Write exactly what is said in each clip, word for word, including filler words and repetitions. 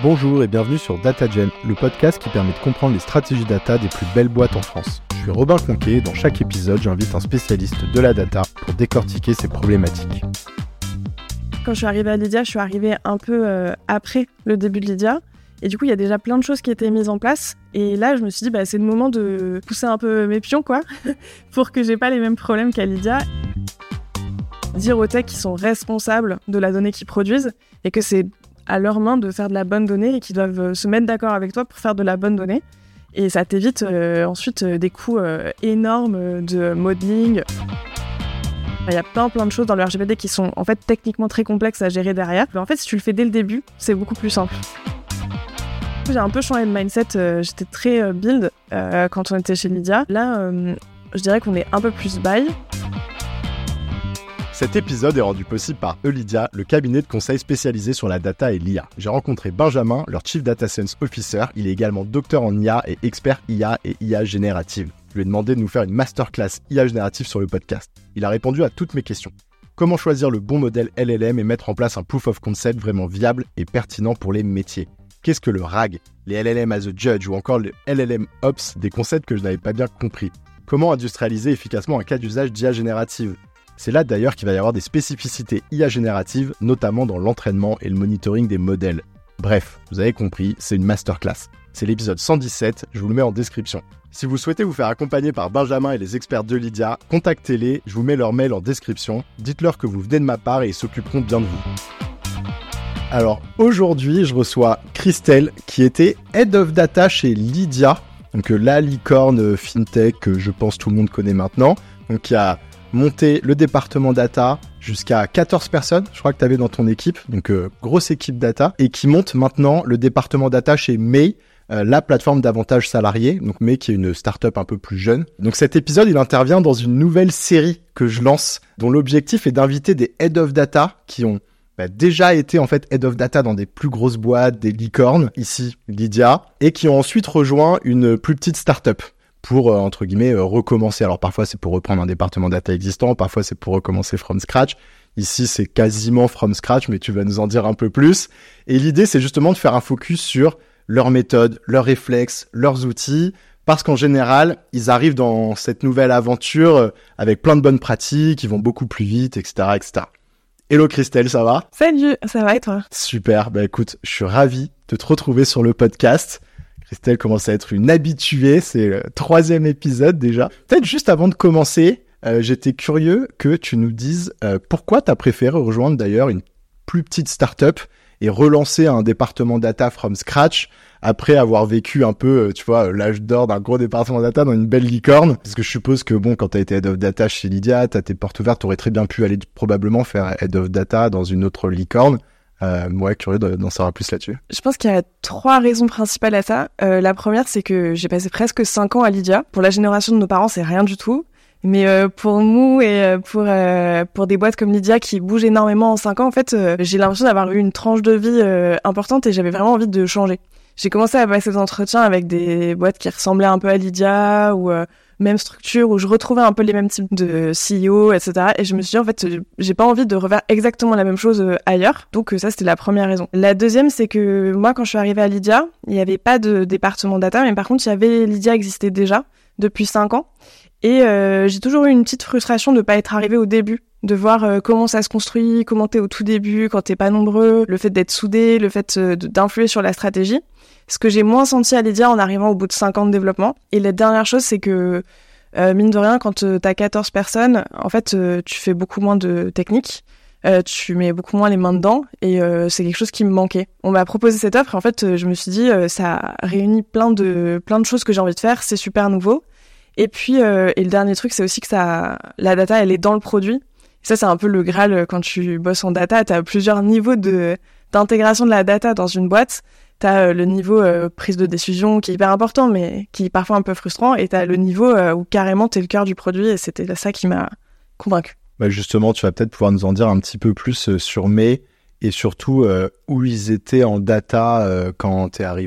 Bonjour et bienvenue sur DataGen, le podcast qui permet de comprendre les stratégies data des plus belles boîtes en France. Je suis Robin Conquet et dans chaque épisode, j'invite un spécialiste de la data pour décortiquer ces problématiques. Quand je suis arrivée à Lydia, je suis arrivée un peu euh, après le début de Lydia. Et du coup, il y a déjà plein de choses qui étaient mises en place. Et là, je me suis dit, bah, c'est le moment de pousser un peu mes pions, quoi, pour que j'ai pas les mêmes problèmes qu'à Lydia. Dire aux techs qu'ils sont responsables de la donnée qu'ils produisent et que c'est à leurs mains de faire de la bonne donnée et qu'ils doivent se mettre d'accord avec toi pour faire de la bonne donnée. Et ça t'évite euh, ensuite euh, des coûts euh, énormes de modeling. Il y a plein plein de choses dans le R G P D qui sont en fait techniquement très complexes à gérer derrière. Mais en fait, si tu le fais dès le début, c'est beaucoup plus simple. J'ai un peu changé de mindset, euh, j'étais très euh, build euh, quand on était chez Lydia. Là, euh, je dirais qu'on est un peu plus buy. Cet épisode est rendu possible par Eulydia, le cabinet de conseil spécialisé sur la data et l'I A. J'ai rencontré Benjamin, leur Chief Data Science Officer. Il est également docteur en I A et expert I A et I A générative. Je lui ai demandé de nous faire une masterclass I A générative sur le podcast. Il a répondu à toutes mes questions. Comment choisir le bon modèle L L M et mettre en place un proof of concept vraiment viable et pertinent pour les métiers? Qu'est-ce que le R A G, les L L M as a judge ou encore le L L M Ops, des concepts que je n'avais pas bien compris? Comment industrialiser efficacement un cas d'usage d'I A générative? C'est là d'ailleurs qu'il va y avoir des spécificités I A génératives, notamment dans l'entraînement et le monitoring des modèles. Bref, vous avez compris, c'est une masterclass. C'est l'épisode cent dix-sept, je vous le mets en description. Si vous souhaitez vous faire accompagner par Benjamin et les experts de Lydia, contactez-les, je vous mets leur mail en description. Dites-leur que vous venez de ma part et ils s'occuperont bien de vous. Alors aujourd'hui, je reçois Christelle qui était Head of Data chez Lydia, donc la licorne fintech que je pense tout le monde connaît maintenant, donc qui a monté le département data jusqu'à quatorze personnes, je crois que tu avais dans ton équipe, donc euh, grosse équipe data, et qui monte maintenant le département data chez May, euh, la plateforme d'avantages salariés, donc May qui est une startup un peu plus jeune. Donc cet épisode, il intervient dans une nouvelle série que je lance, dont l'objectif est d'inviter des Head of Data qui ont bah, déjà été en fait Head of Data dans des plus grosses boîtes, des licornes, ici Lydia, et qui ont ensuite rejoint une plus petite startup pour, euh, entre guillemets, euh, recommencer. Alors parfois c'est pour reprendre un département data existant, parfois c'est pour recommencer from scratch. Ici c'est quasiment from scratch, mais tu vas nous en dire un peu plus. Et l'idée c'est justement de faire un focus sur leurs méthodes, leurs réflexes, leurs outils, parce qu'en général, ils arrivent dans cette nouvelle aventure euh, avec plein de bonnes pratiques, ils vont beaucoup plus vite, et cetera, et cetera. Hello Christelle, ça va? Salut, ça va et toi? Super, bah écoute, je suis ravi de te retrouver sur le podcast. Christelle commence à être une habituée, c'est le troisième épisode déjà. Peut-être juste avant de commencer, euh, j'étais curieux que tu nous dises euh, pourquoi tu as préféré rejoindre d'ailleurs une plus petite start-up et relancer un département data from scratch après avoir vécu un peu, euh, tu vois, l'âge d'or d'un gros département data dans une belle licorne. Parce que je suppose que bon, quand tu as été Head of Data chez Lydia, tu as tes portes ouvertes, tu aurais très bien pu aller probablement faire Head of Data dans une autre licorne. Euh, ouais, curieux d'en savoir plus là-dessus. Je pense qu'il y a trois raisons principales à ça. Euh, la première, c'est que j'ai passé presque cinq ans à Lydia. Pour la génération de nos parents, c'est rien du tout. Mais euh, pour nous et pour euh, pour des boîtes comme Lydia qui bougent énormément en cinq ans, en fait, euh, j'ai l'impression d'avoir eu une tranche de vie euh, importante et j'avais vraiment envie de changer. J'ai commencé à passer des entretiens avec des boîtes qui ressemblaient un peu à Lydia ou euh, même structure où je retrouvais un peu les mêmes types de C E O, et cetera. Et je me suis dit, en fait, j'ai pas envie de refaire exactement la même chose euh, ailleurs. Donc euh, ça, c'était la première raison. La deuxième, c'est que moi, quand je suis arrivée à Lydia, il y avait pas de département data, mais par contre, il y avait Lydia existait déjà depuis cinq ans. Et euh, j'ai toujours eu une petite frustration de pas être arrivée au début, de voir euh, comment ça se construit, comment t'es au tout début, quand t'es pas nombreux, le fait d'être soudé, le fait euh, d'influer sur la stratégie. Ce que j'ai moins senti à Lydia en arrivant au bout de cinq ans de développement. Et la dernière chose, c'est que, euh, mine de rien, quand euh, t'as quatorze personnes, en fait, euh, tu fais beaucoup moins de technique, euh, tu mets beaucoup moins les mains dedans, et euh, c'est quelque chose qui me manquait. On m'a proposé cette offre, et en fait, euh, je me suis dit, euh, ça réunit plein de, plein de choses que j'ai envie de faire, c'est super nouveau. Et puis, euh, et le dernier truc, c'est aussi que ça, la data, elle est dans le produit. Et ça, c'est un peu le Graal quand tu bosses en data, t'as plusieurs niveaux de, d'intégration de la data dans une boîte. T'as le niveau euh, prise de décision qui est hyper important, mais qui est parfois un peu frustrant, et t'as le niveau euh, où carrément t'es le cœur du produit, et c'était ça qui m'a convaincu. Bah justement, tu vas peut-être pouvoir nous en dire un petit peu plus euh, sur May, et surtout euh, où ils étaient en data euh, quand t'es arrivé.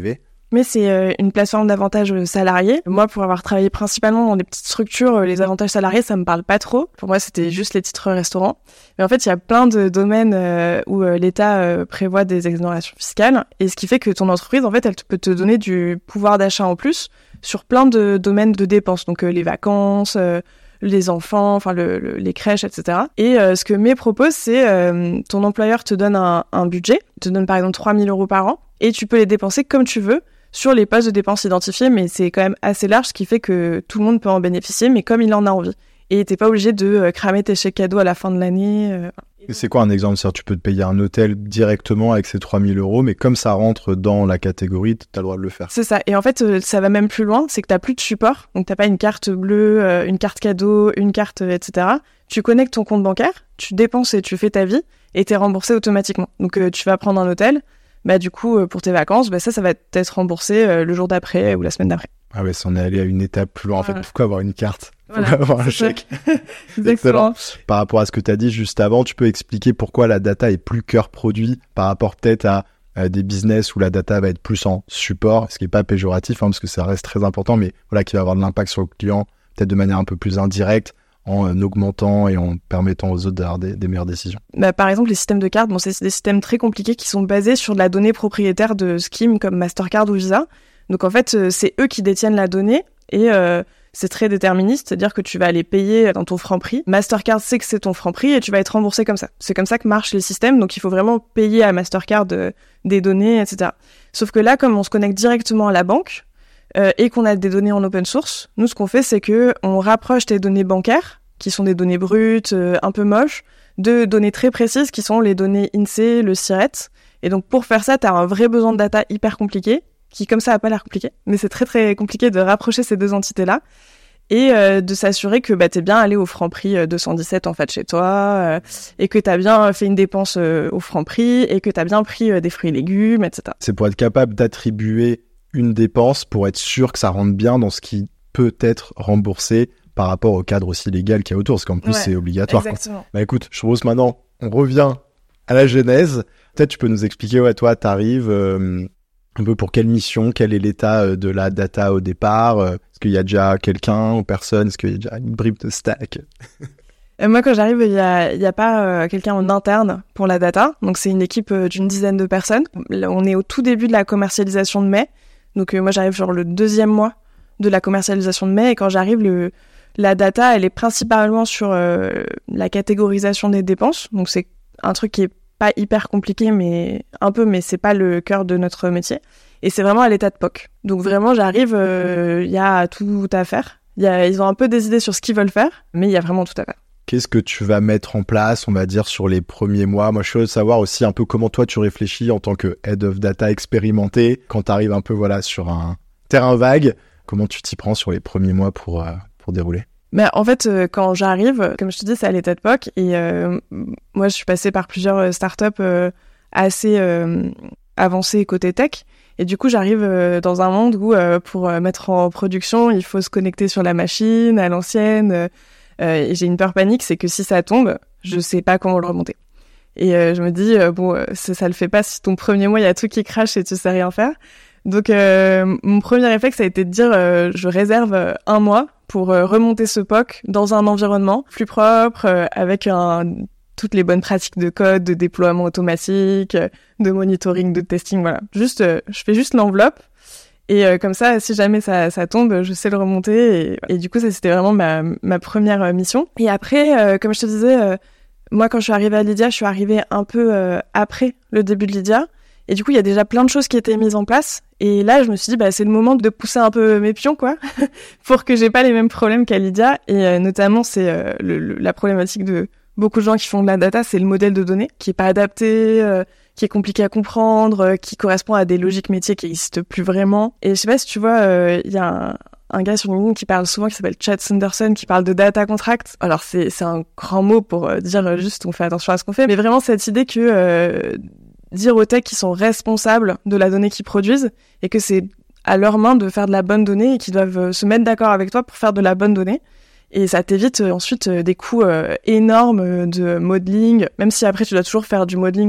Mais c'est euh, une plateforme d'avantages salariés. Moi, pour avoir travaillé principalement dans des petites structures, les avantages salariés, ça me parle pas trop. Pour moi, c'était juste les titres restaurants. Mais en fait, il y a plein de domaines euh, où euh, l'État euh, prévoit des exonérations fiscales. Et ce qui fait que ton entreprise, en fait, elle peut te donner du pouvoir d'achat en plus sur plein de domaines de dépenses. Donc, euh, les vacances, euh, les enfants, enfin le, le, les crèches, et cetera. Et euh, ce que May propose, c'est euh, ton employeur te donne un, un budget, te donne par exemple trois mille euros par an, et tu peux les dépenser comme tu veux sur les postes de dépenses identifiés, mais c'est quand même assez large, ce qui fait que tout le monde peut en bénéficier, mais comme il en a envie. Et t'es pas obligé de euh, cramer tes chèques cadeaux à la fin de l'année. Euh. Et c'est quoi un exemple? C'est-à-dire, tu peux te payer un hôtel directement avec ces trois mille euros, mais comme ça rentre dans la catégorie, t'as le droit de le faire. C'est ça. Et en fait, euh, ça va même plus loin, c'est que t'as plus de support. Donc t'as pas une carte bleue, euh, une carte cadeau, une carte, euh, et cetera. Tu connectes ton compte bancaire, tu dépenses et tu fais ta vie, et t'es remboursé automatiquement. Donc euh, tu vas prendre un hôtel, bah du coup, euh, pour tes vacances, bah ça, ça va t'être remboursé euh, le jour d'après ou la semaine d'après. Ah ouais, ça en est allé à une étape plus loin. En Voilà. fait, pourquoi avoir une carte? Pourquoi Voilà, avoir un chèque? Exactement. Par rapport à ce que tu as dit juste avant, tu peux expliquer pourquoi la data est plus cœur produit par rapport peut-être à, à des business où la data va être plus en support, ce qui n'est pas péjoratif, hein, parce que ça reste très important, mais voilà, qui va avoir de l'impact sur le client, peut-être de manière un peu plus indirecte, en euh, augmentant et en permettant aux autres d'avoir des, des meilleures décisions. Bah, par exemple, les systèmes de cartes, bon, c'est des systèmes très compliqués qui sont basés sur de la donnée propriétaire de schemes comme Mastercard ou Visa. Donc en fait, euh, c'est eux qui détiennent la donnée et euh, c'est très déterministe, c'est-à-dire que tu vas aller payer dans ton Franprix. Mastercard sait que c'est ton Franprix et tu vas être remboursé comme ça. C'est comme ça que marchent les systèmes, donc il faut vraiment payer à Mastercard euh, des données, et cetera. Sauf que là, comme on se connecte directement à la banque euh, et qu'on a des données en open source, nous, ce qu'on fait, c'est que on rapproche tes données bancaires, qui sont des données brutes, euh, un peu moches, de données très précises, qui sont les données I N S E E, le S I R E T. Et donc pour faire ça, tu as un vrai besoin de data hyper compliqué, qui comme ça a pas l'air compliqué, mais c'est très très compliqué de rapprocher ces deux entités-là et euh, de s'assurer que bah, t'es bien allé au Franprix deux cent dix-sept en fait chez toi euh, et que t'as bien fait une dépense euh, au Franprix et que t'as bien pris euh, des fruits et légumes, et cetera. C'est pour être capable d'attribuer une dépense pour être sûr que ça rentre bien dans ce qui peut être remboursé par rapport au cadre aussi légal qu'il y a autour, parce qu'en plus Ouais, c'est obligatoire. Exactement. Quoi. Bah écoute, je propose maintenant, on revient à la genèse. Peut-être tu peux nous expliquer, ouais, toi t'arrives... Euh, un peu pour quelle mission, quel est l'état de la data au départ, est-ce qu'il y a déjà quelqu'un ou personne, est-ce qu'il y a déjà une bribe de stack? euh, Moi quand j'arrive, il y a, y a pas euh, quelqu'un en interne pour la data, donc c'est une équipe euh, d'une dizaine de personnes. Là, on est au tout début de la commercialisation de mai, donc euh, moi j'arrive genre le deuxième mois de la commercialisation de mai, et quand j'arrive, le, la data elle est principalement sur euh, la catégorisation des dépenses, donc c'est un truc qui est pas hyper compliqué, mais un peu, mais c'est pas le cœur de notre métier. Et c'est vraiment à l'état de P O C. Donc vraiment, j'arrive, il euh, y a tout à faire. Y a, ils ont un peu des idées sur ce qu'ils veulent faire, mais il y a vraiment tout à faire. Qu'est-ce que tu vas mettre en place, on va dire, sur les premiers mois? Moi, je suis curieux de savoir aussi un peu comment toi, tu réfléchis en tant que Head of Data expérimenté, quand tu arrives un peu voilà, sur un terrain vague, comment tu t'y prends sur les premiers mois pour, euh, pour dérouler? Mais en fait, euh, quand j'arrive, comme je te dis, c'est à l'état de P O C. Et euh, moi, je suis passée par plusieurs startups euh, assez euh, avancées côté tech. Et du coup, j'arrive euh, dans un monde où, euh, pour euh, mettre en production, il faut se connecter sur la machine, à l'ancienne. Euh, et j'ai une peur panique, c'est que si ça tombe, je sais pas comment le remonter. Et euh, je me dis, euh, bon, euh, ça, ça le fait pas si ton premier mois, il y a tout qui crache et tu sais rien faire. Donc, euh, mon premier réflexe, ça a été de dire, euh, je réserve euh, un mois pour euh, remonter ce P O C dans un environnement plus propre, euh, avec un, toutes les bonnes pratiques de code, de déploiement automatique, euh, de monitoring, de testing, voilà. Juste, euh, je fais juste l'enveloppe, et euh, comme ça, si jamais ça, ça tombe, je sais le remonter, et, et du coup, ça, c'était vraiment ma, ma première euh, mission. Et après, euh, comme je te disais, euh, moi, quand je suis arrivée à Lydia, je suis arrivée un peu euh, après le début de Lydia. Et du coup, il y a déjà plein de choses qui étaient mises en place. Et là, je me suis dit, bah, c'est le moment de pousser un peu mes pions, quoi, pour que j'ai pas les mêmes problèmes qu'à Lydia. Et euh, notamment, c'est euh, le, le, la problématique de beaucoup de gens qui font de la data, c'est le modèle de données qui est pas adapté, euh, qui est compliqué à comprendre, euh, qui correspond à des logiques métiers qui existent plus vraiment. Et je sais pas si tu vois, il euh, y a un, un gars sur LinkedIn qui parle souvent, qui s'appelle Chad Sanderson, qui parle de data contract. Alors, c'est, c'est un grand mot pour euh, dire juste on fait attention à ce qu'on fait. Mais vraiment, cette idée que... Euh, dire aux techs qu'ils sont responsables de la donnée qu'ils produisent et que c'est à leurs mains de faire de la bonne donnée et qu'ils doivent se mettre d'accord avec toi pour faire de la bonne donnée. Et ça t'évite ensuite des coûts énormes de modeling, même si après tu dois toujours faire du modeling pour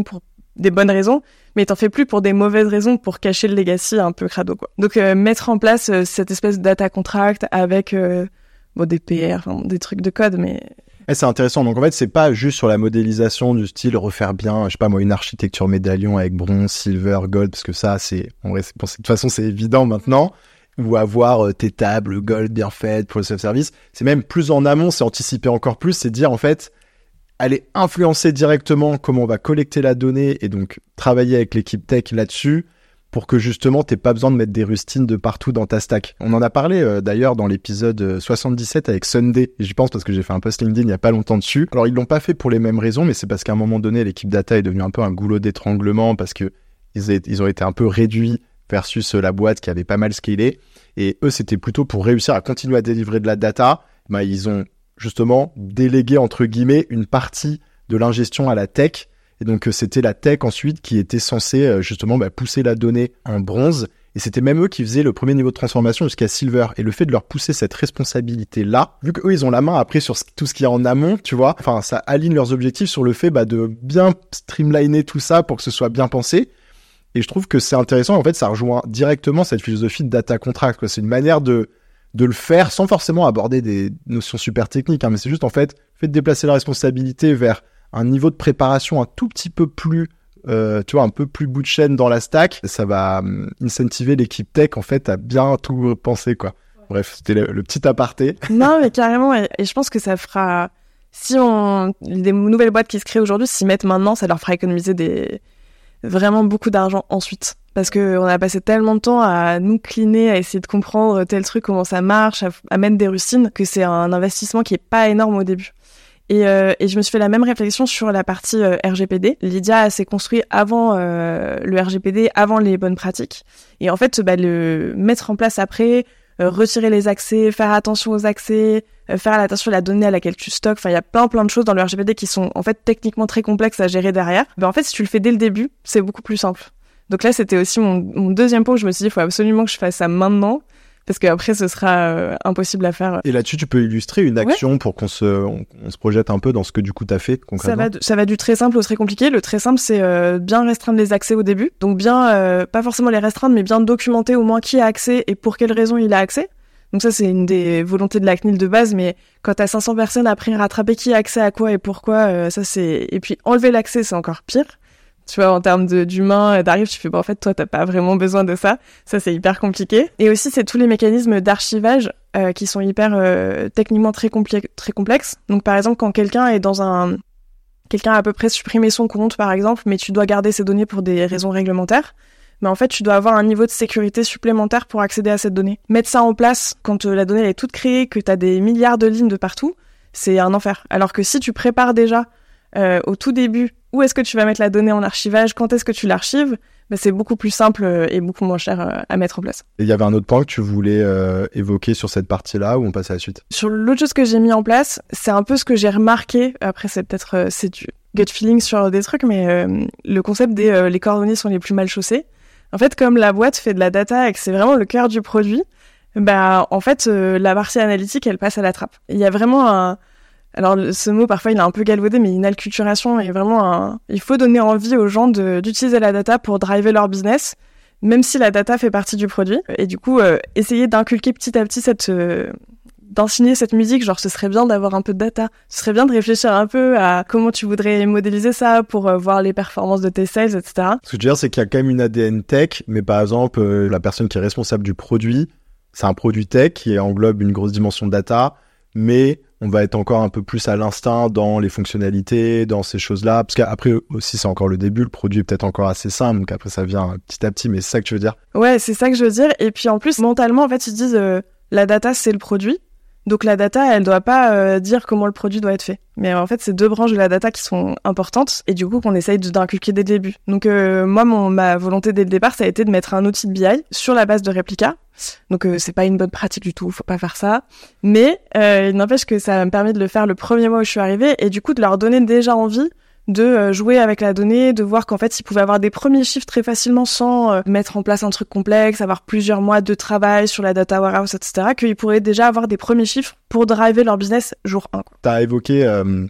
des bonnes raisons, mais t'en fais plus pour des mauvaises raisons pour cacher le legacy un peu crado, quoi. Donc, euh, mettre en place euh, cette espèce de data contract avec euh, bon, des P R, enfin, des trucs de code, mais... Et c'est intéressant. Donc, en fait, c'est pas juste sur la modélisation du style refaire bien, je sais pas moi, une architecture médaillon avec bronze, silver, gold, parce que ça, c'est, en vrai, c'est, de toute façon, c'est évident maintenant. Ou avoir euh, tes tables gold bien faites pour le self-service. C'est même plus en amont, c'est anticiper encore plus, c'est dire, en fait, aller influencer directement comment on va collecter la donnée et donc travailler avec l'équipe tech là-dessus pour que justement t'aies pas besoin de mettre des rustines de partout dans ta stack. On en a parlé euh, d'ailleurs dans l'épisode soixante-dix-sept avec Sunday, et j'y pense parce que j'ai fait un post LinkedIn il y a pas longtemps dessus. Alors ils l'ont pas fait pour les mêmes raisons, mais c'est parce qu'à un moment donné l'équipe data est devenue un peu un goulot d'étranglement parce que ils, aient, ils ont été un peu réduits versus la boîte qui avait pas mal scalé, et eux c'était plutôt pour réussir à continuer à délivrer de la data. Bah, ils ont justement délégué entre guillemets une partie de l'ingestion à la tech. Et donc, euh, c'était la tech ensuite qui était censée euh, justement bah, pousser la donnée en bronze. Et c'était même eux qui faisaient le premier niveau de transformation jusqu'à silver. Et le fait de leur pousser cette responsabilité-là, vu qu'eux, ils ont la main après sur tout ce qu'il y a en amont, tu vois, enfin, ça aligne leurs objectifs sur le fait bah, de bien streamliner tout ça pour que ce soit bien pensé. Et je trouve que c'est intéressant. En fait, ça rejoint directement cette philosophie de data contract, quoi. C'est une manière de, de le faire sans forcément aborder des notions super techniques, hein, mais c'est juste, en fait, le fait de déplacer la responsabilité vers un niveau de préparation un tout petit peu plus, euh, tu vois, un peu plus bout de chaîne dans la stack, ça va um, incentiver l'équipe tech, en fait, à bien tout penser, quoi. Bref, c'était le, le petit aparté. Non, mais carrément, et, et je pense que ça fera... Si on... des nouvelles boîtes qui se créent aujourd'hui s'y mettent maintenant, ça leur fera économiser des... vraiment beaucoup d'argent ensuite. Parce qu'on a passé tellement de temps à nous cleaner, à essayer de comprendre tel truc, comment ça marche, à, à mettre des rustines, que c'est un investissement qui est pas énorme au début. Et, euh, et je me suis fait la même réflexion sur la partie euh, R G P D. Lydia s'est construit avant euh, le R G P D, avant les bonnes pratiques. Et en fait, bah, le mettre en place après, euh, retirer les accès, faire attention aux accès, euh, faire attention à la donnée à laquelle tu stockes. Enfin, il y a plein plein de choses dans le R G P D qui sont en fait techniquement très complexes à gérer derrière. Bah, en fait, si tu le fais dès le début, c'est beaucoup plus simple. Donc là, c'était aussi mon, mon deuxième point où je me suis dit, il faut absolument que je fasse ça maintenant. Parce qu'après, ce sera euh, impossible à faire. Et là-dessus, tu peux illustrer une action ouais. pour qu'on se, on, on se projette un peu dans ce que du coup t'as fait concrètement. Ça va, de, ça va du très simple au très compliqué. Le très simple, c'est euh, bien restreindre les accès au début. Donc bien, euh, pas forcément les restreindre, mais bien documenter au moins qui a accès et pour quelles raisons il a accès. Donc ça, c'est une des volontés de la C N I L de base, mais quand t'as cinq cents personnes, après rattraper qui a accès à quoi et pourquoi, euh, ça c'est... Et puis enlever l'accès, c'est encore pire. Tu vois, en termes de, d'humain, d'arrive, tu fais, bon, en fait, toi, t'as pas vraiment besoin de ça. Ça, c'est hyper compliqué. Et aussi, c'est tous les mécanismes d'archivage euh, qui sont hyper euh, techniquement très, compli- très complexes. Donc, par exemple, quand quelqu'un est dans un... Quelqu'un a à peu près supprimé son compte, par exemple, mais tu dois garder ses données pour des raisons réglementaires, mais en fait, tu dois avoir un niveau de sécurité supplémentaire pour accéder à cette donnée. Mettre ça en place quand euh, la donnée elle est toute créée, que t'as des milliards de lignes de partout, c'est un enfer. Alors que si tu prépares déjà euh, au tout début où est-ce que tu vas mettre la donnée en archivage, quand est-ce que tu l'archives, bah, c'est beaucoup plus simple et beaucoup moins cher euh, à mettre en place. Et il y avait un autre point que tu voulais euh, évoquer sur cette partie-là, ou on passe à la suite? Sur l'autre chose que j'ai mis en place, c'est un peu ce que j'ai remarqué, après c'est peut-être euh, c'est du gut feeling sur des trucs, mais euh, le concept des euh, les cordonniers sont les plus mal chaussés. En fait, comme la boîte fait de la data et que c'est vraiment le cœur du produit, bah en fait euh, la partie analytique elle passe à la trappe. Il y a vraiment un Alors, ce mot, parfois, il est un peu galvaudé, mais une acculturation est vraiment un... Il faut donner envie aux gens de, d'utiliser la data pour driver leur business, même si la data fait partie du produit. Et du coup, euh, essayer d'inculquer petit à petit cette... Euh, d'enseigner cette musique, genre, ce serait bien d'avoir un peu de data. Ce serait bien de réfléchir un peu à comment tu voudrais modéliser ça pour euh, voir les performances de tes sales, et cetera. Ce que je veux dire, c'est qu'il y a quand même une A D N tech, mais par exemple, euh, la personne qui est responsable du produit, c'est un produit tech qui englobe une grosse dimension de data, mais on va être encore un peu plus à l'instinct dans les fonctionnalités, dans ces choses-là. Parce qu'après aussi, c'est encore le début. Le produit est peut-être encore assez simple. Donc après, ça vient petit à petit. Mais c'est ça que tu veux dire? Ouais, c'est ça que je veux dire. Et puis en plus, mentalement, en fait, ils se disent euh, la data, c'est le produit. Donc la data, elle doit pas euh, dire comment le produit doit être fait. Mais en fait, c'est deux branches de la data qui sont importantes et du coup qu'on essaye de, d'inculquer dès le début. Donc euh, moi, mon, ma volonté dès le départ, ça a été de mettre un outil de B I sur la base de Replica. Donc euh, c'est pas une bonne pratique du tout, faut pas faire ça. Mais euh, il n'empêche que ça me permet de le faire le premier mois où je suis arrivée et du coup de leur donner déjà envie de euh, jouer avec la donnée, de voir qu'en fait ils pouvaient avoir des premiers chiffres très facilement sans euh, mettre en place un truc complexe, avoir plusieurs mois de travail sur la data warehouse, et cetera. Qu'ils pourraient déjà avoir des premiers chiffres pour driver leur business jour un. T'as évoqué euh,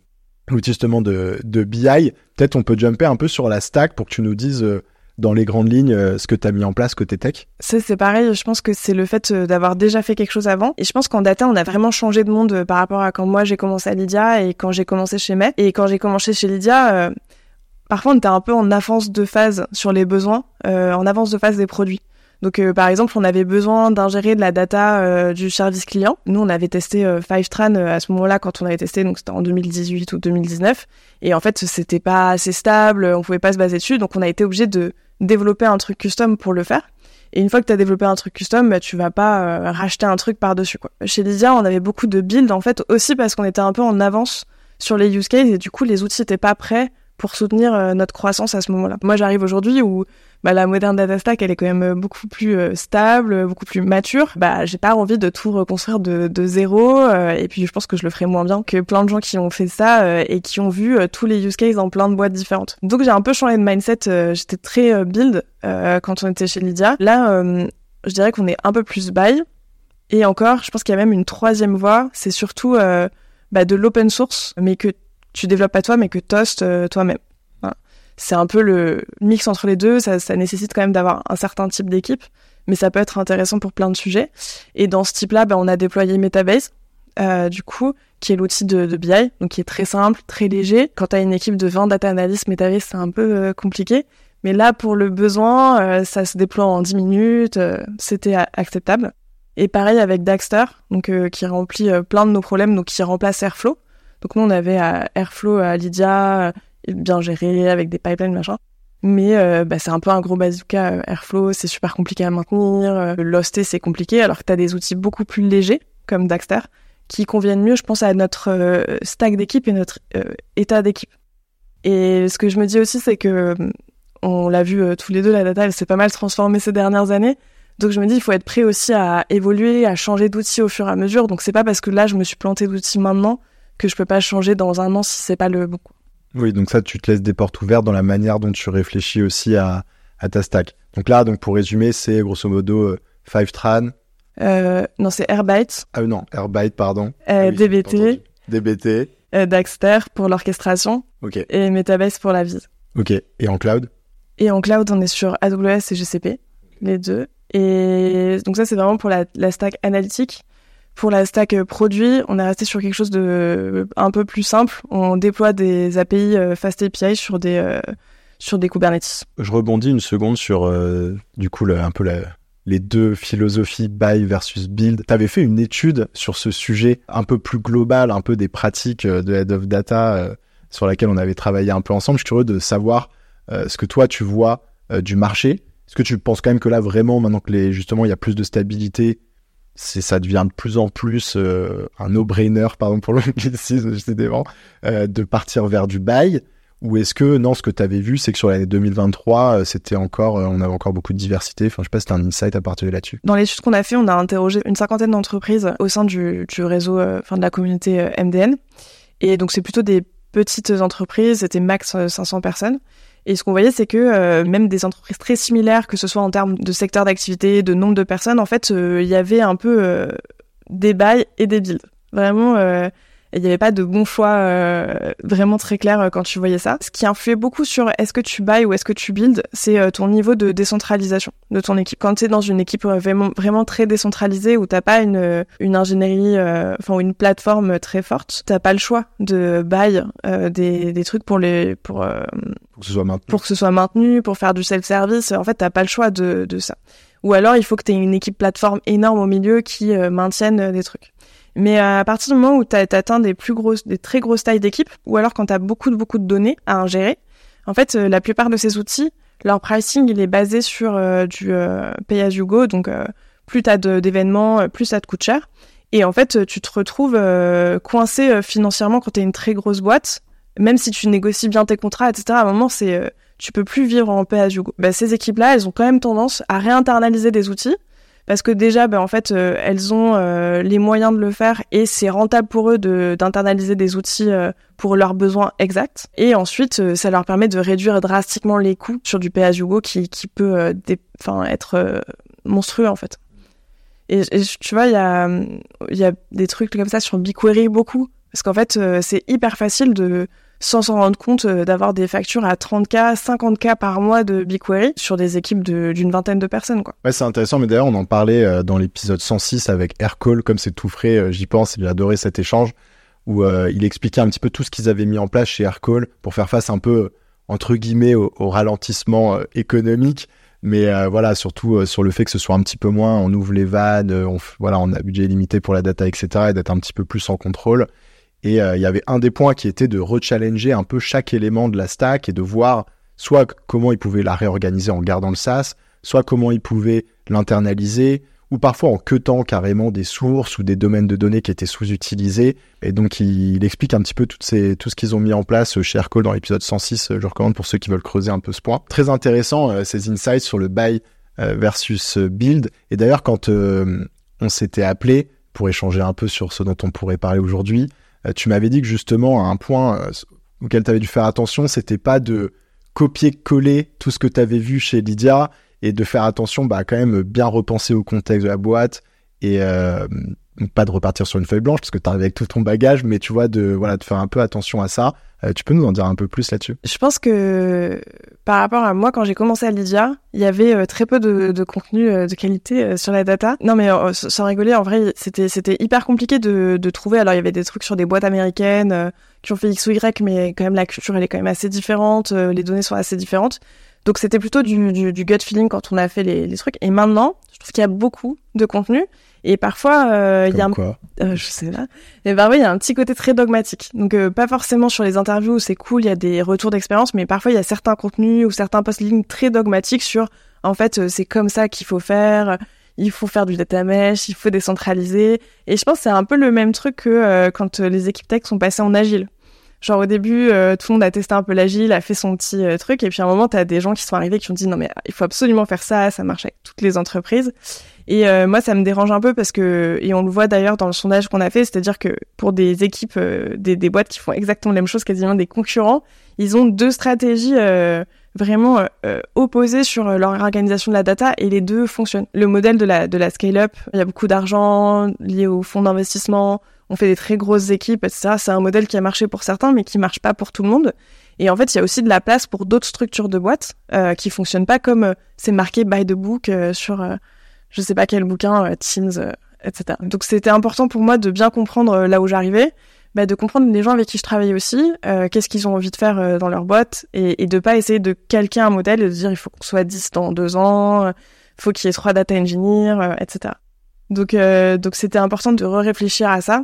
l'outil justement de, de B I. Peut-être on peut jumper un peu sur la stack pour que tu nous dises euh, dans les grandes lignes euh, ce que tu as mis en place côté tech. Ça, c'est pareil, je pense que c'est le fait euh, d'avoir déjà fait quelque chose avant. Et je pense qu'en data, on a vraiment changé de monde euh, par rapport à quand moi j'ai commencé à Lydia et quand j'ai commencé chez May. Et quand j'ai commencé chez Lydia, euh, parfois on était un peu en avance de phase sur les besoins, euh, en avance de phase des produits. Donc, euh, par exemple, on avait besoin d'ingérer de la data euh, du service client. Nous, on avait testé euh, Fivetran euh, à ce moment-là quand on avait testé, donc c'était en deux mille dix-huit ou deux mille dix-neuf. Et en fait, c'était pas assez stable, on pouvait pas se baser dessus, donc on a été obligé de développer un truc custom pour le faire. Et une fois que tu as développé un truc custom, bah, tu vas pas euh, racheter un truc par-dessus, quoi. Chez Lydia, on avait beaucoup de build, en fait, aussi parce qu'on était un peu en avance sur les use cases et du coup, les outils étaient pas prêts pour soutenir euh, notre croissance à ce moment-là. Moi, j'arrive aujourd'hui où bah, la moderne data stack, elle est quand même beaucoup plus euh, stable, beaucoup plus mature. Bah, j'ai pas envie de tout reconstruire de, de zéro. Euh, et puis, je pense que je le ferai moins bien que plein de gens qui ont fait ça euh, et qui ont vu euh, tous les use cases dans plein de boîtes différentes. Donc, j'ai un peu changé de mindset. Euh, j'étais très euh, build euh, quand on était chez Lydia. Là, euh, je dirais qu'on est un peu plus buy. Et encore, je pense qu'il y a même une troisième voie. C'est surtout euh, bah, de l'open source, mais que tu développes pas toi, mais que toast euh, toi-même. Voilà. C'est un peu le mix entre les deux. Ça, ça nécessite quand même d'avoir un certain type d'équipe, mais ça peut être intéressant pour plein de sujets. Et dans ce type-là, bah, on a déployé Metabase, euh, du coup, qui est l'outil de, de B I, donc qui est très simple, très léger. Quand tu as une équipe de vingt data analysts, Metabase, c'est un peu euh, compliqué. Mais là, pour le besoin, euh, ça se déploie en dix minutes. Euh, c'était a- acceptable. Et pareil avec Daxter, donc euh, qui remplit euh, plein de nos problèmes, donc qui remplace Airflow. Donc nous, on avait à Airflow à Lydia, bien géré, avec des pipelines, machin. Mais euh, bah, c'est un peu un gros bazooka, euh, Airflow, c'est super compliqué à maintenir. Euh, L'hosté, c'est compliqué, alors que tu as des outils beaucoup plus légers, comme Daxter, qui conviennent mieux, je pense, à notre euh, stack d'équipe et notre euh, état d'équipe. Et ce que je me dis aussi, c'est que, on l'a vu euh, tous les deux, la data, elle s'est pas mal transformée ces dernières années. Donc je me dis, il faut être prêt aussi à évoluer, à changer d'outils au fur et à mesure. Donc c'est pas parce que là, je me suis planté d'outils maintenant que je peux pas changer dans un an si c'est pas le bon. Oui, donc ça, tu te laisses des portes ouvertes dans la manière dont tu réfléchis aussi à, à ta stack. Donc là, donc pour résumer, c'est grosso modo euh, Fivetran. Euh, non, c'est Airbyte. Ah non, Airbyte, pardon. Euh, ah oui, D B T. D B T. Euh, Daxter pour l'orchestration. Ok. Et Metabase pour la vise. Ok. Et en cloud? Et en cloud, on est sur A W S et G C P, okay. Les deux. Et donc ça, c'est vraiment pour la, la stack analytique. Pour la stack euh, produit, on est resté sur quelque chose de euh, un peu plus simple. On déploie des A P I euh, Fast A P I sur des euh, sur des Kubernetes. Je rebondis une seconde sur euh, du coup le, un peu la, les deux philosophies buy versus build. Tu avais fait une étude sur ce sujet un peu plus global, un peu des pratiques de Head of Data euh, sur laquelle on avait travaillé un peu ensemble. Je suis curieux de savoir euh, ce que toi tu vois euh, du marché. Est-ce que tu penses quand même que là vraiment, maintenant que les, justement il y a plus de stabilité, c'est, ça devient de plus en plus euh, un no-brainer, pardon pour le anglicisme, je sais des vents, euh, de partir vers du buy? Ou est-ce que, non, ce que tu avais vu, c'est que sur l'année deux mille vingt-trois, euh, c'était encore, euh, on avait encore beaucoup de diversité. Enfin, je sais pas si c'était un insight à partager là-dessus. Dans l'étude qu'on a fait, on a interrogé une cinquantaine d'entreprises au sein du, du réseau, euh, enfin de la communauté euh, M D N. Et donc, c'est plutôt des petites entreprises, c'était max euh, cinq cents personnes. Et ce qu'on voyait, c'est que euh, même des entreprises très similaires, que ce soit en termes de secteur d'activité, de nombre de personnes, en fait, il euh, y avait un peu euh, des buys et des builds. Vraiment, euh, il n'y avait pas de bon choix euh, vraiment très clair euh, quand tu voyais ça. Ce qui influait beaucoup sur est-ce que tu buy ou est-ce que tu build, c'est euh, ton niveau de décentralisation de ton équipe. Quand tu es dans une équipe vraiment, vraiment très décentralisée où tu n'as pas une, une ingénierie, enfin euh, une plateforme très forte, tu n'as pas le choix de buy euh, des, des trucs pour les... Pour, euh, pour que ce soit maintenu. Pour que ce soit maintenu, pour faire du self-service. En fait, tu n'as pas le choix de, de ça. Ou alors, il faut que tu aies une équipe plateforme énorme au milieu qui euh, maintienne euh, des trucs. Mais à partir du moment où tu atteins des plus grosses, des très grosses tailles d'équipe, ou alors quand tu as beaucoup de beaucoup de données à ingérer, en fait, euh, la plupart de ces outils, leur pricing, il est basé sur euh, du euh, pay as you go. Donc, euh, plus tu as d'événements, plus ça te coûte cher. Et en fait, tu te retrouves euh, coincé euh, financièrement quand tu es une très grosse boîte. Même si tu négocies bien tes contrats, et cetera, à un moment, c'est, euh, tu peux plus vivre en pay as you go. Bah, ces équipes-là, elles ont quand même tendance à réinternaliser des outils. Parce que déjà, ben, en fait, euh, elles ont euh, les moyens de le faire et c'est rentable pour eux de, d'internaliser des outils euh, pour leurs besoins exacts. Et ensuite, euh, ça leur permet de réduire drastiquement les coûts sur du pay as you go qui, qui peut euh, dé- être euh, monstrueux, en fait. Et, et tu vois, il y a, y a des trucs comme ça sur BigQuery, beaucoup, Parce qu'en fait, euh, c'est hyper facile de, sans s'en rendre compte, euh, d'avoir des factures à trente K, cinquante K par mois de BigQuery sur des équipes de, d'une vingtaine de personnes, quoi. Ouais, c'est intéressant, mais d'ailleurs, on en parlait euh, dans l'épisode cent six avec Aircall, comme c'est tout frais, euh, j'y pense, j'ai adoré cet échange, où euh, il expliquait un petit peu tout ce qu'ils avaient mis en place chez Aircall pour faire face un peu, entre guillemets, au, au ralentissement euh, économique, mais euh, voilà, surtout euh, sur le fait que ce soit un petit peu moins, on ouvre les vannes, euh, on, f- voilà, on a budget limité pour la data, et cetera, et d'être un petit peu plus en contrôle. Et il euh, y avait un des points qui était de rechallenger un peu chaque élément de la stack et de voir soit c- comment ils pouvaient la réorganiser en gardant le SaaS, soit comment ils pouvaient l'internaliser, ou parfois en cutant carrément des sources ou des domaines de données qui étaient sous-utilisés. Et donc, il, il explique un petit peu toutes ces, tout ce qu'ils ont mis en place chez Aircall dans l'épisode cent six. Je recommande pour ceux qui veulent creuser un peu ce point. Très intéressant, euh, ces insights sur le buy euh, versus build. Et d'ailleurs, quand euh, on s'était appelé pour échanger un peu sur ce dont on pourrait parler aujourd'hui, euh, tu m'avais dit que justement, un point euh, auquel tu avais dû faire attention, c'était pas de copier-coller tout ce que tu avais vu chez Lydia, et de faire attention bah, quand même bien repenser au contexte de la boîte et euh, pas de repartir sur une feuille blanche parce que tu arrives avec tout ton bagage, mais tu vois, de, voilà, de faire un peu attention à ça. Euh, tu peux nous en dire un peu plus là-dessus? Je pense que par rapport à moi, quand j'ai commencé à Lydia, il y avait euh, très peu de, de contenu euh, de qualité euh, sur la data. Non mais euh, sans rigoler, en vrai, c'était, c'était hyper compliqué de, de trouver. Alors il y avait des trucs sur des boîtes américaines euh, qui ont fait X ou Y, mais quand même la culture elle est quand même assez différente, euh, les données sont assez différentes. Donc c'était plutôt du, du, du gut feeling quand on a fait les, les trucs. Et maintenant, je trouve qu'il y a beaucoup de contenu. Et parfois, euh, il y a un... quoi euh, je sais pas. Et parfois, il y a un petit côté très dogmatique. Donc euh, pas forcément sur les interviews où c'est cool, il y a des retours d'expérience, mais parfois il y a certains contenus ou certains post-links très dogmatiques sur, en fait, euh, c'est comme ça qu'il faut faire. Il faut faire du data mesh, il faut décentraliser. Et je pense que c'est un peu le même truc que euh, quand euh, les équipes tech sont passées en agile. Genre au début, euh, tout le monde a testé un peu l'agile, a fait son petit euh, truc, et puis à un moment, t'as des gens qui sont arrivés qui ont dit non mais il faut absolument faire ça, ça marche avec toutes les entreprises. Et euh, moi, ça me dérange un peu parce que, et on le voit d'ailleurs dans le sondage qu'on a fait, c'est-à-dire que pour des équipes, euh, des, des boîtes qui font exactement la même chose, quasiment des concurrents, ils ont deux stratégies euh, vraiment euh, opposées sur leur organisation de la data, et les deux fonctionnent. Le modèle de la de la scale-up, il y a beaucoup d'argent lié aux fonds d'investissement. On fait des très grosses équipes, et cetera. C'est un modèle qui a marché pour certains, mais qui marche pas pour tout le monde. Et en fait, il y a aussi de la place pour d'autres structures de boîtes euh, qui fonctionnent pas comme euh, c'est marqué by the book euh, sur euh, je sais pas quel bouquin, euh, Teams, euh, et cetera. Donc c'était important pour moi de bien comprendre euh, là où j'arrivais, bah, de comprendre les gens avec qui je travaille aussi, euh, qu'est-ce qu'ils ont envie de faire euh, dans leur boîte, et, et de pas essayer de calquer un modèle et de dire il faut qu'on soit dix dans deux ans, euh, faut qu'il y ait trois data engineers, euh, et cetera. Donc euh, donc c'était important de réfléchir à ça.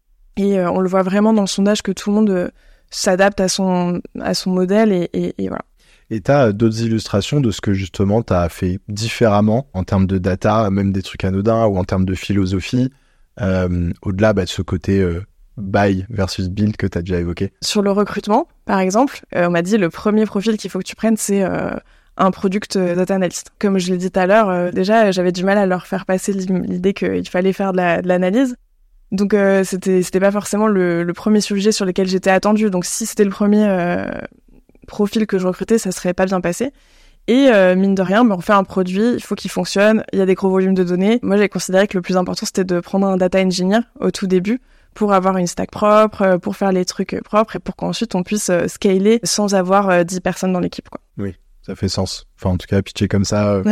Et euh, on le voit vraiment dans le sondage que tout le monde euh, s'adapte à son, à son modèle et, et, et voilà. Et tu as d'autres illustrations de ce que justement tu as fait différemment en termes de data, même des trucs anodins, ou en termes de philosophie, euh, au-delà bah, de ce côté euh, buy versus build que tu as déjà évoqué? Sur le recrutement, par exemple, euh, on m'a dit le premier profil qu'il faut que tu prennes, c'est euh, un product data analyst. Comme je l'ai dit tout à l'heure, euh, déjà j'avais du mal à leur faire passer l'idée qu'il fallait faire de, la, de l'analyse. Donc euh, c'était c'était pas forcément le, le premier sujet sur lequel j'étais attendue. Donc si c'était le premier euh, profil que je recrutais, ça serait pas bien passé. Et euh, mine de rien, bah, on fait un produit, il faut qu'il fonctionne, il y a des gros volumes de données. Moi, j'ai considéré que le plus important, c'était de prendre un data engineer au tout début pour avoir une stack propre, pour faire les trucs propres et pour qu'ensuite on puisse euh, scaler sans avoir euh, dix personnes dans l'équipe, quoi. Oui, ça fait sens. Enfin, en tout cas, pitcher comme ça. Euh,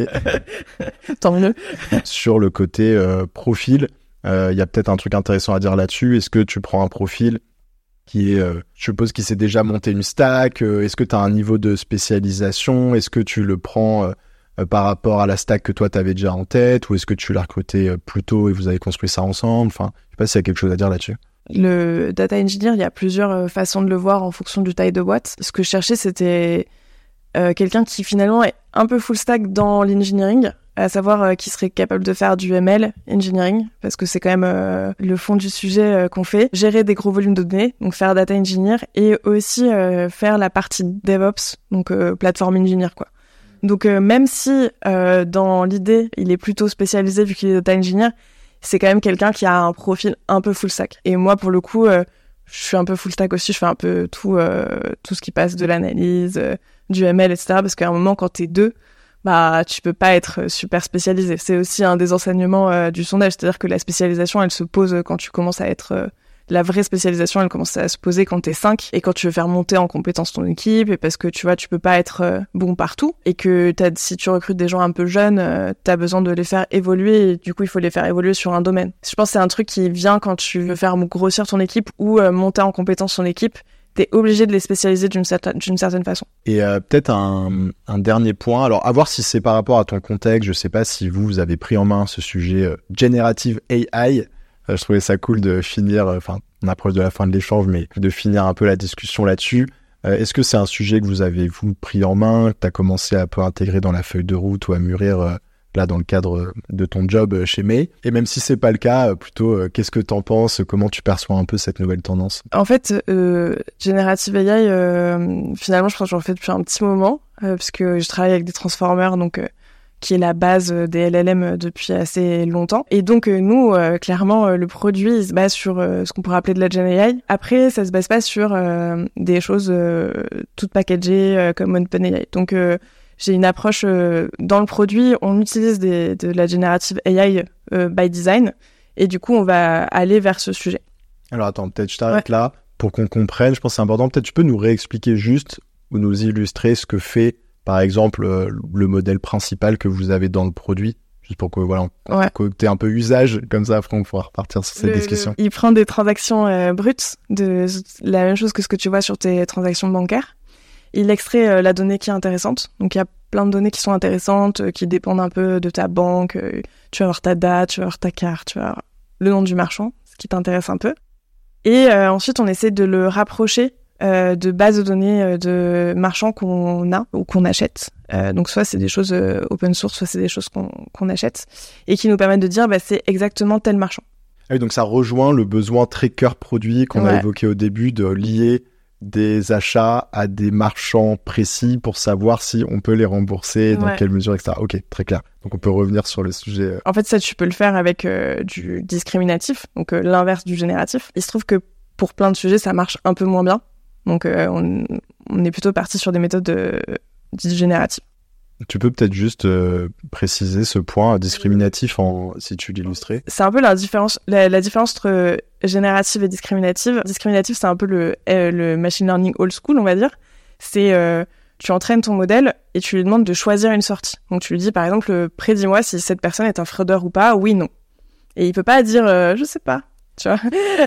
et... Tant mieux. Sur le côté euh, profil, il euh, y a peut-être un truc intéressant à dire là-dessus. Est-ce que tu prends un profil qui est, euh, je suppose, qui s'est déjà monté une stack? euh, Est-ce que tu as un niveau de spécialisation? Est-ce que tu le prends euh, euh, par rapport à la stack que toi, tu avais déjà en tête? Ou est-ce que tu l'as recruté euh, plus tôt et vous avez construit ça ensemble? Enfin, je sais pas s'il y a quelque chose à dire là-dessus. Le data engineer, il y a plusieurs euh, façons de le voir en fonction du taille de boîte. Ce que je cherchais, c'était euh, quelqu'un qui finalement est un peu full stack dans l'engineering, à savoir euh, qui serait capable de faire du M L engineering, parce que c'est quand même euh, le fond du sujet euh, qu'on fait. Gérer des gros volumes de données, donc faire data engineer, et aussi euh, faire la partie DevOps, donc euh, platform engineer, quoi. Donc euh, même si euh, dans l'idée, il est plutôt spécialisé vu qu'il est data engineer, c'est quand même quelqu'un qui a un profil un peu full stack. Et moi, pour le coup, euh, je suis un peu full stack aussi, je fais un peu tout, euh, tout ce qui passe de l'analyse, euh, du M L, et cetera. Parce qu'à un moment, quand t'es deux, bah tu peux pas être super spécialisé. C'est aussi un des enseignements euh, du sondage, c'est-à-dire que la spécialisation, elle se pose quand tu commences à être euh, la vraie spécialisation, elle commence à se poser quand t'es cinq et quand tu veux faire monter en compétence ton équipe et parce que tu vois, tu peux pas être euh, bon partout et que t'as, si tu recrutes des gens un peu jeunes, euh, t'as besoin de les faire évoluer et du coup, il faut les faire évoluer sur un domaine. Je pense que c'est un truc qui vient quand tu veux faire grossir ton équipe ou euh, monter en compétence ton équipe. T'es obligé de les spécialiser d'une certaine, d'une certaine façon. Et euh, peut-être un, un dernier point, alors à voir si c'est par rapport à ton contexte, je sais pas si vous, vous avez pris en main ce sujet euh, Generative A I. Euh, je trouvais ça cool de finir, enfin, euh, on approche de la fin de l'échange, mais de finir un peu la discussion là-dessus. Euh, est-ce que c'est un sujet que vous avez, vous, pris en main, que tu as commencé à peu intégrer dans la feuille de route ou à mûrir euh, là dans le cadre de ton job chez May? Et même si c'est pas le cas, euh, plutôt, euh, qu'est-ce que t'en penses? Comment tu perçois un peu cette nouvelle tendance? En fait, euh, Generative A I, euh, finalement, je pense que j'en fais depuis un petit moment, euh, parce que je travaille avec des transformers, donc... Euh, qui est la base des L L M depuis assez longtemps. Et donc, euh, nous, euh, clairement, euh, le produit, il se base sur euh, ce qu'on pourrait appeler de la Gen A I. Après, ça se base pas sur euh, des choses euh, toutes packagées euh, comme OpenAI. Donc, euh, j'ai une approche euh, dans le produit, on utilise des, de la Generative A I euh, by design. Et du coup, on va aller vers ce sujet. Alors, attends, peut-être je t'arrête ouais. là pour qu'on comprenne. Je pense que c'est important. Peut-être tu peux nous réexpliquer juste ou nous illustrer ce que fait par exemple, euh, le modèle principal que vous avez dans le produit, juste pour que voilà, on ouais. côté un peu usage, comme ça après on pourra repartir sur cette le, discussion. Le, il prend des transactions euh, brutes, de la même chose que ce que tu vois sur tes transactions bancaires. Il extrait euh, la donnée qui est intéressante. Donc il y a plein de données qui sont intéressantes, euh, qui dépendent un peu de ta banque. Euh, tu vas avoir ta date, tu vas avoir ta carte, tu vas avoir le nom du marchand, ce qui t'intéresse un peu. Et euh, ensuite, on essaie de le rapprocher Euh, de bases de données euh, de marchands qu'on a ou qu'on achète. Euh, donc soit c'est des choses euh, open source, soit c'est des choses qu'on, qu'on achète et qui nous permettent de dire bah, c'est exactement tel marchand. Ah oui, donc ça rejoint le besoin très cœur produit qu'on ouais. a évoqué au début de lier des achats à des marchands précis pour savoir si on peut les rembourser, dans ouais. quelle mesure, et cetera. Ok, très clair. Donc on peut revenir sur le sujet. Euh... En fait, ça tu peux le faire avec euh, du discriminatif, donc euh, l'inverse du génératif. Il se trouve que pour plein de sujets, ça marche un peu moins bien. Donc, euh, on, on est plutôt parti sur des méthodes de, de génératives. Tu peux peut-être juste euh, préciser ce point discriminatif en, si tu l'illustrais. C'est un peu la différence, la, la différence entre générative et discriminative. Discriminative, c'est un peu le, euh, le machine learning old school, on va dire. C'est, euh, tu entraînes ton modèle et tu lui demandes de choisir une sortie. Donc, tu lui dis, par exemple, prédis-moi si cette personne est un fraudeur ou pas, oui, non. Et il peut pas dire, euh, je sais pas. Tu vois,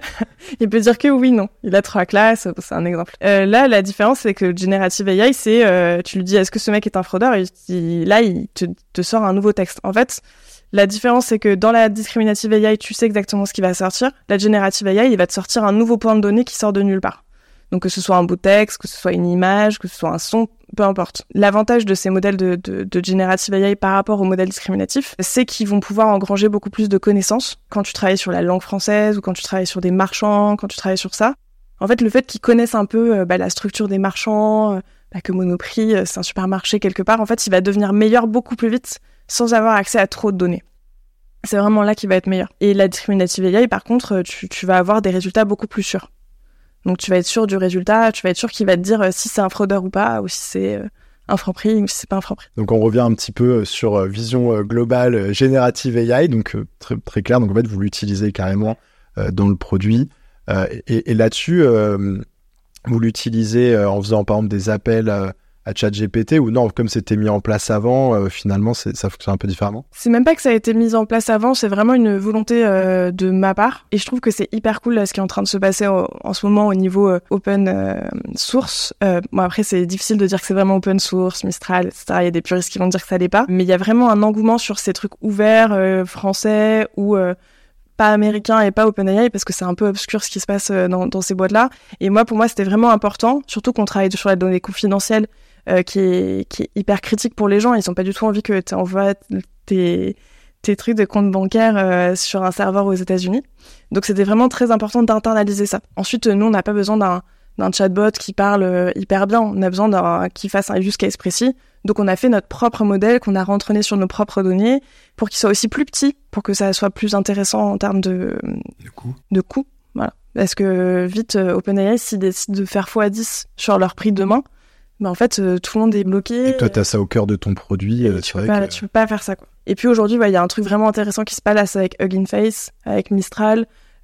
il peut dire que oui, non. Il a trois classes, c'est un exemple. Euh, là, la différence, c'est que Generative A I, c'est, euh, tu lui dis, est-ce que ce mec est un fraudeur? Et il, là, il te, te sort un nouveau texte. En fait, la différence, c'est que dans la Discriminative A I, tu sais exactement ce qui va sortir. La Generative A I, il va te sortir un nouveau point de données qui sort de nulle part. Donc, que ce soit un bout de texte, que ce soit une image, que ce soit un son, peu importe. L'avantage de ces modèles de, de, de Generative A I par rapport aux modèles discriminatifs, c'est qu'ils vont pouvoir engranger beaucoup plus de connaissances quand tu travailles sur la langue française ou quand tu travailles sur des marchands, quand tu travailles sur ça. En fait, le fait qu'ils connaissent un peu euh, bah, la structure des marchands, euh, bah, que Monoprix, euh, c'est un supermarché quelque part, en fait, il va devenir meilleur beaucoup plus vite sans avoir accès à trop de données. C'est vraiment là qu'il va être meilleur. Et la Discriminative A I, par contre, tu, tu vas avoir des résultats beaucoup plus sûrs. Donc, tu vas être sûr du résultat, tu vas être sûr qu'il va te dire euh, si c'est un fraudeur ou pas, ou si c'est euh, un Franprix, ou si c'est pas un Franprix. Donc, on revient un petit peu sur euh, vision euh, globale euh, Generative A I, donc euh, très, très clair. Donc, en fait, vous l'utilisez carrément euh, dans le produit. Euh, et, et là-dessus, euh, vous l'utilisez euh, en faisant, par exemple, des appels euh, à ChatGPT ou non, comme c'était mis en place avant, euh, finalement, c'est, ça fonctionne un peu différemment? C'est même pas que ça a été mis en place avant, c'est vraiment une volonté euh, de ma part. Et je trouve que c'est hyper cool là, ce qui est en train de se passer au, en ce moment au niveau euh, open euh, source. Euh, bon, après, c'est difficile de dire que c'est vraiment open source, Mistral, et cetera. Il y a des puristes qui vont dire que ça l'est pas. Mais il y a vraiment un engouement sur ces trucs ouverts, euh, français, ou euh, pas américain et pas OpenAI, parce que c'est un peu obscur ce qui se passe euh, dans, dans ces boîtes-là. Et moi, pour moi, c'était vraiment important, surtout qu'on travaille sur la donnée confidentielle, Euh, qui est qui est hyper critique pour les gens. Ils ont pas du tout envie que tu envoies tes tes trucs de compte bancaire euh, sur un serveur aux États-Unis. Donc c'était vraiment très important d'internaliser ça. Ensuite, nous on n'a pas besoin d'un d'un chatbot qui parle euh, hyper bien. On a besoin d'un qui fasse un use case précis. Donc on a fait notre propre modèle qu'on a rentraîné sur nos propres données pour qu'il soit aussi plus petit, pour que ça soit plus intéressant en termes de de coût. De coût, voilà. Parce que vite euh, OpenAI s'ils décident de faire fois dix sur leur prix demain, bah en fait euh, tout le monde est bloqué. Et toi t'as ça au cœur de ton produit, euh, tu, c'est peux vrai pas, que... tu peux pas faire ça quoi. Et puis aujourd'hui il bah, y a un truc vraiment intéressant qui se passe avec Hugging Face, avec Mistral,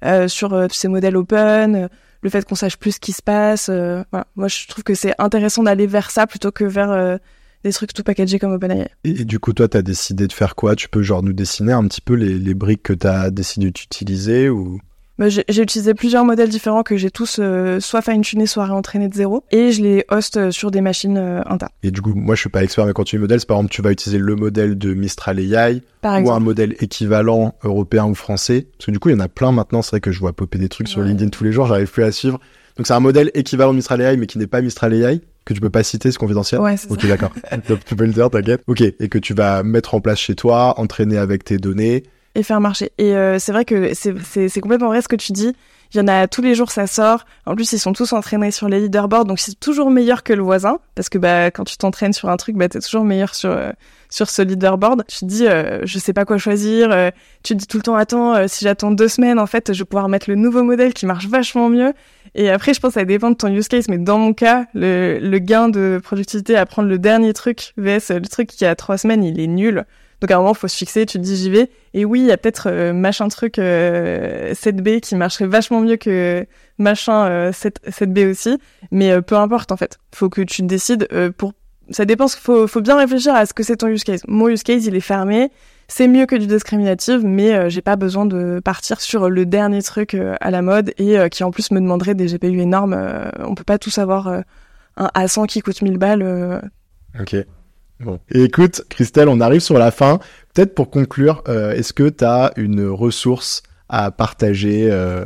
euh, sur euh, ces modèles open, euh, le fait qu'on sache plus ce qui se passe. Euh, voilà. Moi, je trouve que c'est intéressant d'aller vers ça plutôt que vers euh, des trucs tout packagés comme OpenAI. Et, et du coup, toi, t'as décidé de faire quoi? Tu peux genre nous dessiner un petit peu les, les briques que t'as décidé d'utiliser ou... Bah, j'ai, j'ai utilisé plusieurs modèles différents que j'ai tous euh, soit fine-tunés, soit réentraînés de zéro. Et je les hoste sur des machines euh, internes. Et du coup, moi, je suis pas expert, mais quand tu dis modèle, c'est par exemple, tu vas utiliser le modèle de Mistral A I Par ou exemple. un modèle équivalent européen ou français. Parce que du coup, il y en a plein maintenant. C'est vrai que je vois popper des trucs sur Ouais. LinkedIn tous les jours. J'arrive plus à suivre. Donc, c'est un modèle équivalent de Mistral A I, mais qui n'est pas Mistral A I, que tu peux pas citer, c'est confidentiel. Ouais, c'est Ok, ça. d'accord. Donc, tu peux le dire, t'inquiète. Ok. Et que tu vas mettre en place chez toi, entraîner avec tes données. Et faire marcher. Et euh, c'est vrai que c'est, c'est, c'est complètement vrai ce que tu dis. Il y en a tous les jours, ça sort. En plus, ils sont tous entraînés sur les leaderboards, donc c'est toujours meilleur que le voisin. Parce que bah, quand tu t'entraînes sur un truc, bah, t'es toujours meilleur sur euh, sur ce leaderboard. Tu te dis, euh, je sais pas quoi choisir. Euh, tu te dis tout le temps, attends, euh, si j'attends deux semaines, en fait, je vais pouvoir mettre le nouveau modèle qui marche vachement mieux. Et après, je pense que ça dépend de ton use case. Mais dans mon cas, le, le gain de productivité à prendre le dernier truc vs le truc qui a trois semaines, il est nul. Donc à un moment, faut se fixer, tu te dis j'y vais. Et oui, il y a peut-être euh, machin truc euh, sept B qui marcherait vachement mieux que machin euh, sept B aussi. Mais euh, peu importe en fait. Faut que tu te décides euh, pour... Ça dépend, faut, faut bien réfléchir à ce que c'est ton use case. Mon use case, il est fermé. C'est mieux que du discriminative, mais euh, j'ai pas besoin de partir sur le dernier truc euh, à la mode et euh, qui en plus me demanderait des G P U énormes. Euh, on peut pas tous avoir euh, un A cent qui coûte mille balles. Euh... Ok. Bon. Et écoute, Christelle, on arrive sur la fin. Peut-être pour conclure, euh, est-ce que tu as une ressource à partager, euh,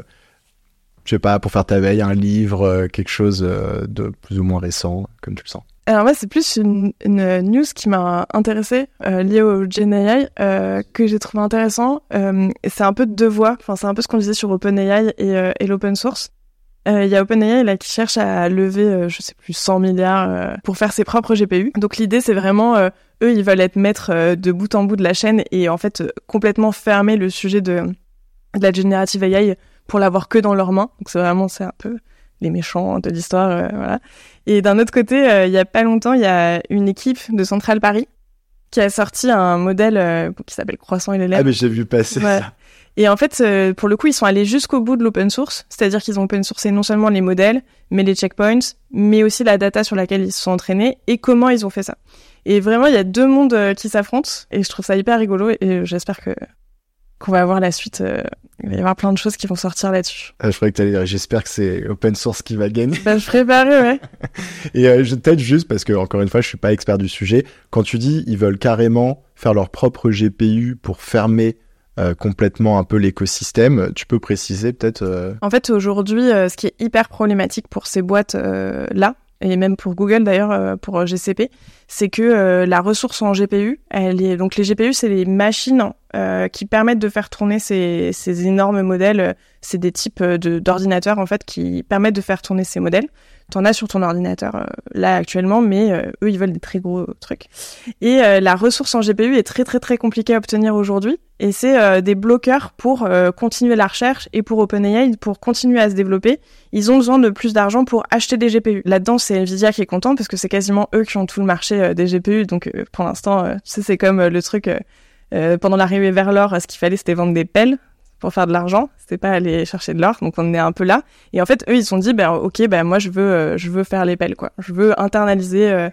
je sais pas, pour faire ta veille, un livre, euh, quelque chose euh, de plus ou moins récent, comme tu le sens? Alors moi, c'est plus une, une news qui m'a intéressée, euh, liée au Gen A I, euh, que j'ai trouvé intéressant. Euh, et c'est un peu de deux voies. Enfin, c'est un peu ce qu'on disait sur OpenAI et, euh, et l'open source. Il euh, y a OpenAI là qui cherche à lever, euh, je sais plus, cent milliards euh, pour faire ses propres G P U. Donc l'idée, c'est vraiment, euh, eux, ils veulent être maîtres euh, de bout en bout de la chaîne et en fait euh, complètement fermer le sujet de, de la generative A I pour l'avoir que dans leurs mains. Donc c'est vraiment, c'est un peu les méchants de l'histoire, euh, voilà. Et d'un autre côté, il euh, y a pas longtemps, il y a une équipe de Central Paris qui a sorti un modèle euh, qui s'appelle Croissant et l'élève. Ah mais j'ai vu passer ouais. ça. Et en fait, euh, pour le coup, ils sont allés jusqu'au bout de l'open source, c'est-à-dire qu'ils ont open sourcé non seulement les modèles, mais les checkpoints, mais aussi la data sur laquelle ils se sont entraînés et comment ils ont fait ça. Et vraiment, il y a deux mondes euh, qui s'affrontent et je trouve ça hyper rigolo et j'espère que qu'on va avoir la suite. Euh, il va y avoir plein de choses qui vont sortir là-dessus. Ah, je croyais que t'allais dire, j'espère que c'est open source qui va gagner. Bah, je préparais, ouais. Et euh, je peut-être juste parce que encore une fois, je suis pas expert du sujet. Quand tu dis, ils veulent carrément faire leur propre G P U pour fermer Euh, complètement un peu l'écosystème. Tu peux préciser peut-être euh... En fait, aujourd'hui, euh, ce qui est hyper problématique pour ces boîtes-là, euh, et même pour Google d'ailleurs, euh, pour G C P, c'est que euh, la ressource en G P U, elle est... donc les G P U, c'est les machines euh, qui permettent de faire tourner ces, ces énormes modèles. C'est des types de, d'ordinateurs en fait qui permettent de faire tourner ces modèles. T'en as sur ton ordinateur euh, là actuellement, mais euh, eux, ils veulent des très gros trucs. Et euh, la ressource en G P U est très très très compliquée à obtenir aujourd'hui. Et c'est euh, des bloqueurs pour euh, continuer la recherche et pour OpenAI, pour continuer à se développer. Ils ont besoin de plus d'argent pour acheter des G P U. Là-dedans, c'est Nvidia qui est content parce que c'est quasiment eux qui ont tout le marché euh, des G P U. Donc euh, pour l'instant, euh, tu sais, c'est comme euh, le truc, euh, euh, pendant l'arrivée vers l'or, ce qu'il fallait, c'était vendre des pelles pour faire de l'argent, c'était pas aller chercher de l'or, donc on est un peu là. Et en fait, eux, ils se sont dit, ben ok, ben moi je veux, euh, je veux faire les pelles, quoi. Je veux internaliser euh,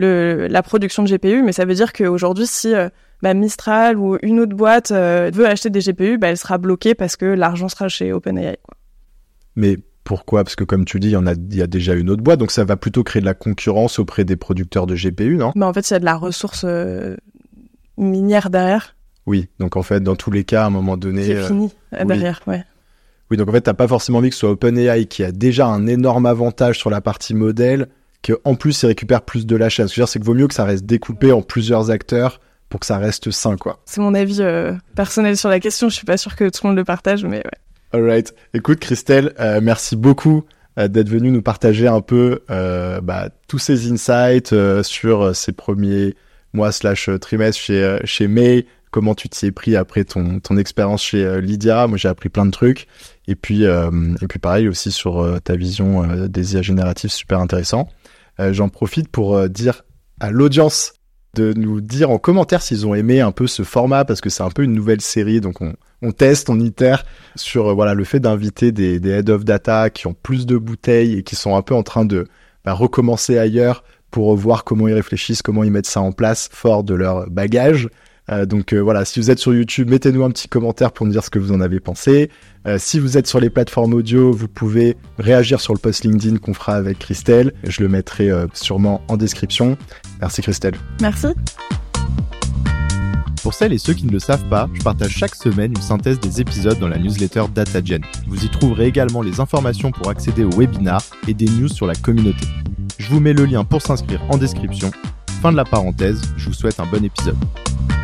le la production de G P U, mais ça veut dire qu'aujourd'hui, si euh, bah, Mistral ou une autre boîte euh, veut acheter des G P U, bah, elle sera bloquée parce que l'argent sera chez OpenAI, quoi. Mais pourquoi ? Parce que comme tu dis, il y en a, il y a déjà une autre boîte, donc ça va plutôt créer de la concurrence auprès des producteurs de G P U, non ? Mais en fait, il y a de la ressource euh, minière derrière. Oui, donc en fait, dans tous les cas, à un moment donné... Qui est fini euh, derrière, oui. ouais. Oui, donc en fait, t'as pas forcément envie que ce soit OpenAI qui a déjà un énorme avantage sur la partie modèle, qu'en plus, il récupère plus de la chaîne. Ce que je veux dire, c'est qu'il vaut mieux que ça reste découpé en plusieurs acteurs pour que ça reste sain, quoi. C'est mon avis euh, personnel sur la question, je suis pas sûre que tout le monde le partage, mais ouais. Alright. Écoute, Christelle, euh, merci beaucoup euh, d'être venue nous partager un peu euh, bah, tous ces insights euh, sur euh, ces premiers mois slash trimestres chez, euh, chez May. Comment tu t'y es pris après ton, ton expérience chez euh, Lydia. Moi, j'ai appris plein de trucs. Et puis, euh, et puis pareil aussi sur euh, ta vision euh, des I A génératives, super intéressant. Euh, j'en profite pour euh, dire à l'audience de nous dire en commentaire s'ils ont aimé un peu ce format, parce que c'est un peu une nouvelle série, donc on, on teste, on itère sur euh, voilà, le fait d'inviter des, des head of data qui ont plus de bouteilles et qui sont un peu en train de bah, recommencer ailleurs pour voir comment ils réfléchissent, comment ils mettent ça en place fort de leur bagage. Euh, donc euh, voilà, si vous êtes sur YouTube, mettez-nous un petit commentaire pour nous dire ce que vous en avez pensé. Euh, si vous êtes sur les plateformes audio, vous pouvez réagir sur le post LinkedIn qu'on fera avec Christelle. Je le mettrai euh, sûrement en description. Merci Christelle. Merci. Pour celles et ceux qui ne le savent pas, je partage chaque semaine une synthèse des épisodes dans la newsletter DataGen. Vous y trouverez également les informations pour accéder au webinar et des news sur la communauté. Je vous mets le lien pour s'inscrire en description. Fin de la parenthèse, je vous souhaite un bon épisode.